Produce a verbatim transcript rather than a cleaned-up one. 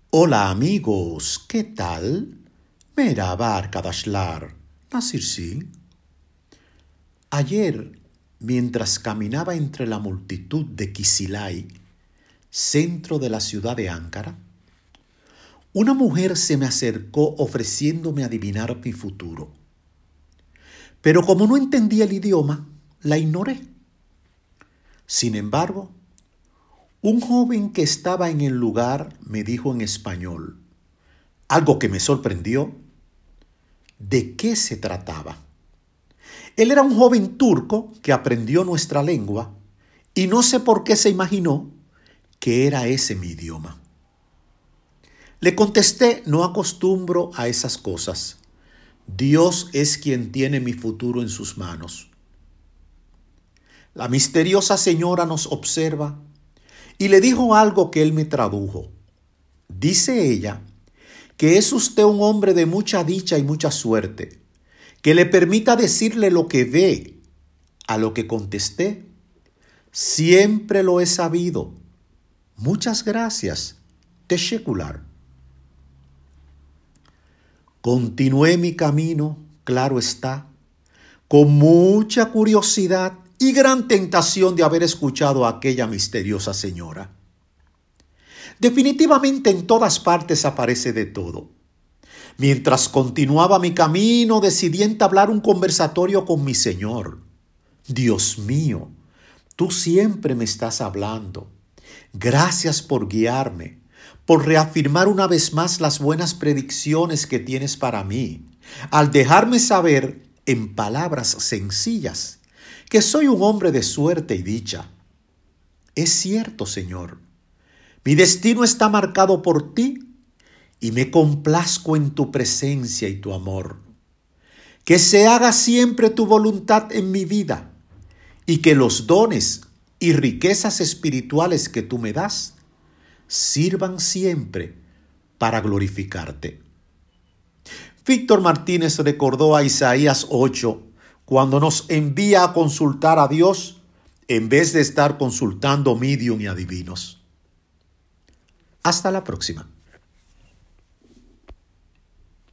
Hola amigos, ¿qué tal? Merhaba arkadaşlar. Nasılsın? Ayer, mientras caminaba entre la multitud de Kisilay, centro de la ciudad de Ankara, una mujer se me acercó ofreciéndome adivinar mi futuro. Pero como no entendía el idioma, la ignoré. Sin embargo, un joven que estaba en el lugar me dijo en español, algo que me sorprendió, ¿de qué se trataba? Él era un joven turco que aprendió nuestra lengua y no sé por qué se imaginó que era ese mi idioma. Le contesté, no acostumbro a esas cosas. Dios es quien tiene mi futuro en sus manos. La misteriosa señora nos observa y le dijo algo que él me tradujo. Dice ella que es usted un hombre de mucha dicha y mucha suerte, que le permita decirle lo que ve. A lo que contesté, siempre lo he sabido. Muchas gracias. Teşekkürler. Continué mi camino, claro está, con mucha curiosidad y gran tentación de haber escuchado a aquella misteriosa señora. Definitivamente en todas partes aparece de todo. Mientras continuaba mi camino, decidí entablar un conversatorio con mi Señor. Dios mío, tú siempre me estás hablando. Gracias por guiarme, por reafirmar una vez más las buenas predicciones que tienes para mí, al dejarme saber en palabras sencillas que soy un hombre de suerte y dicha. Es cierto, Señor, mi destino está marcado por ti y me complazco en tu presencia y tu amor. Que se haga siempre tu voluntad en mi vida y que los dones y riquezas espirituales que tú me das sirvan siempre para glorificarte. Víctor Martínez recordó a Isaías ocho cuando nos envía a consultar a Dios en vez de estar consultando medium y adivinos. Hasta la próxima.